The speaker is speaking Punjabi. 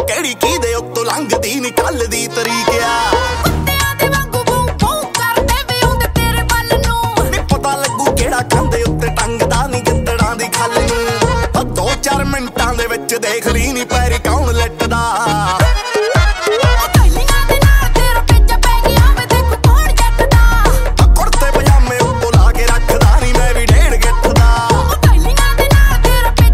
ਕਿਹੜੀ ਕੀ ਦੇ ਉੱਤੋਂ ਲੰਘਦੀ ਨੀ ਕੱਲ ਦੀ ਤਰੀਕ ਆ। ਕੁੱਤਿਆਂ ਦੇ ਵਾਂਗੂ ਬੂ ਬੂ ਕਰਦੇ ਵੀ ਹੁੰਦੇ ਤੇਰੇ ਵੱਲ ਨੂੰ। ਨੀ ਪਤਾ ਲੱਗੂ ਕਿਹੜਾ ਕੰਦੇ ਉੱਤੇ ਟੰਗਦਾ ਨੀ ਗਿੱਦੜਾਂ ਦੀ ਖੱਲ ਨੂੰ। 2-4 ਮਿੰਟਾਂ ਦੇ ਵਿੱਚ ਦੇਖ ਲਈ ਨੀ